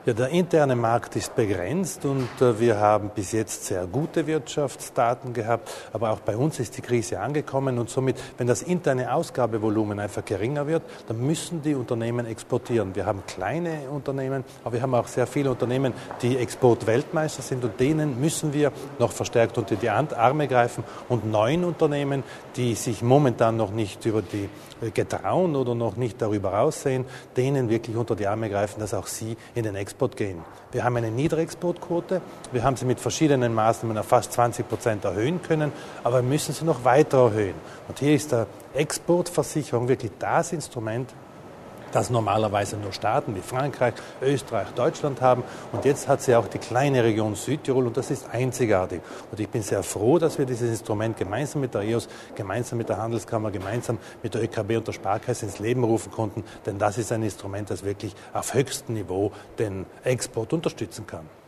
Ja, der interne Markt ist begrenzt und wir haben bis jetzt sehr gute Wirtschaftsdaten gehabt, aber auch bei uns ist die Krise angekommen und somit, wenn das interne Ausgabevolumen einfach geringer wird, dann müssen die Unternehmen exportieren. Wir haben kleine Unternehmen, aber wir haben auch sehr viele Unternehmen, die Exportweltmeister sind und denen müssen wir noch verstärkt unter die Arme greifen und neuen Unternehmen, die sich momentan noch nicht über die getrauen oder noch nicht darüber aussehen, denen wirklich unter die Arme greifen, dass auch sie in den Export gehen. Wir haben eine niedrige Exportquote, wir haben sie mit verschiedenen Maßnahmen auf fast 20% erhöhen können, aber wir müssen sie noch weiter erhöhen. Und hier ist der Exportversicherung wirklich das Instrument, das normalerweise nur Staaten wie Frankreich, Österreich, Deutschland haben. Und jetzt hat sie auch die kleine Region Südtirol und das ist einzigartig. Und ich bin sehr froh, dass wir dieses Instrument gemeinsam mit der EOS, gemeinsam mit der Handelskammer, gemeinsam mit der ÖKB und der Sparkasse ins Leben rufen konnten. Denn das ist ein Instrument, das wirklich auf höchstem Niveau den Export unterstützen kann.